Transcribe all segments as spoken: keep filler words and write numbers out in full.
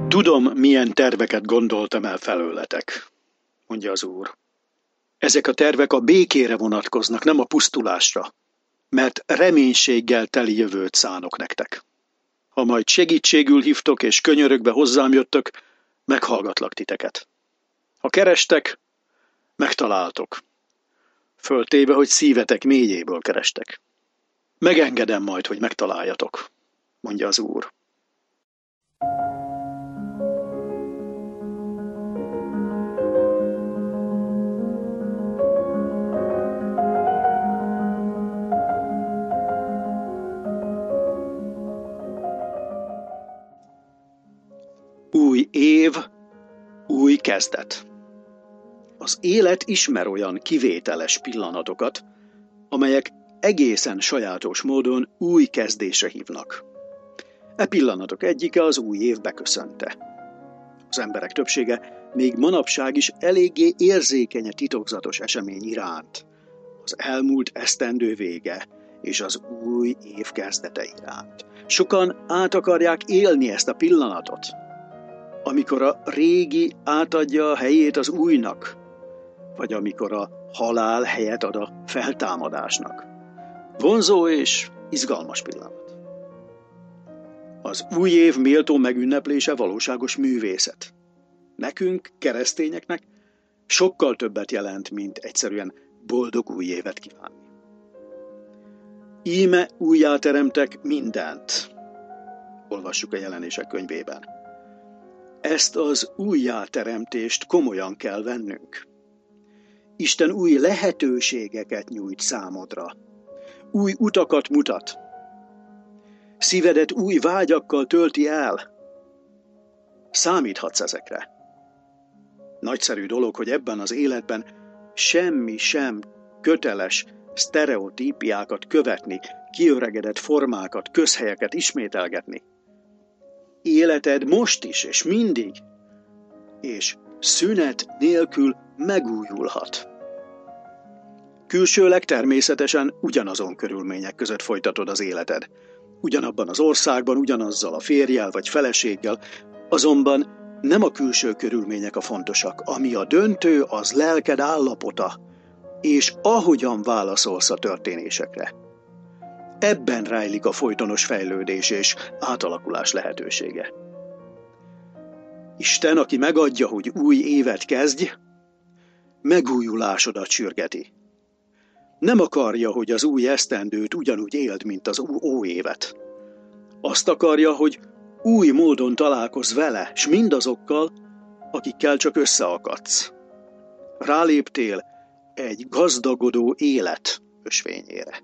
Tudom, milyen terveket gondoltam el felőletek, mondja az Úr. Ezek a tervek a békére vonatkoznak, nem a pusztulásra, mert reménységgel teli jövőt szánok nektek. Ha majd segítségül hívtok és könyörögbe hozzám jöttök, meghallgatlak titeket. Ha kerestek, megtaláltok. Föltéve, hogy szívetek mélyéből kerestek. Megengedem majd, hogy megtaláljatok, mondja az Úr. Új év, új kezdet. Az élet ismer olyan kivételes pillanatokat, amelyek egészen sajátos módon új kezdésre hívnak. E pillanatok egyike az új év beköszönte. Az emberek többsége még manapság is eléggé érzékeny a titokzatos esemény iránt, az elmúlt esztendő vége és az új év kezdete iránt. Sokan át akarják élni ezt a pillanatot, amikor a régi átadja a helyét az újnak, vagy amikor a halál helyet ad a feltámadásnak. Vonzó és izgalmas pillanat. Az új év méltó megünneplése valóságos művészet. Nekünk, keresztényeknek sokkal többet jelent, mint egyszerűen boldog új évet kívánni. Íme újjáteremtek mindent, olvassuk a Jelenések könyvében. Ezt az újjáteremtést komolyan kell vennünk. Isten új lehetőségeket nyújt számodra, új utakat mutat, szívedet új vágyakkal tölti el. Számíthatsz ezekre. Nagyszerű dolog, hogy ebben az életben semmi sem köteles sztereotípiákat követni, kiöregedett formákat, közhelyeket ismételgetni. Életed most is és mindig, és szünet nélkül megújulhat. Külsőleg természetesen ugyanazon körülmények között folytatod az életed. Ugyanabban az országban, ugyanazzal a férjjel vagy feleséggel, azonban nem a külső körülmények a fontosak. Ami a döntő, az lelked állapota, és ahogyan válaszolsz a történésekre. Ebben rejlik a folytonos fejlődés és átalakulás lehetősége. Isten, aki megadja, hogy új évet kezdj, megújulásodat sürgeti. Nem akarja, hogy az új esztendőt ugyanúgy éld, mint az óévet. Azt akarja, hogy új módon találkozz vele, s mindazokkal, akikkel csak összeakadsz. Ráléptél egy gazdagodó élet ösvényére.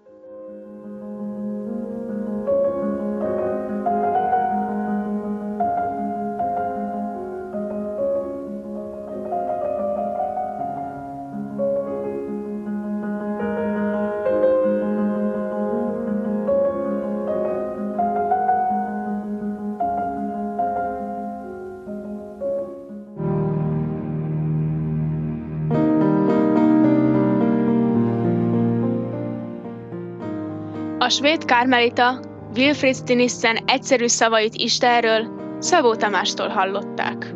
A svéd kármelita Wilfrid Stinissen egyszerű szavait Istenről Szabó Tamástól hallották.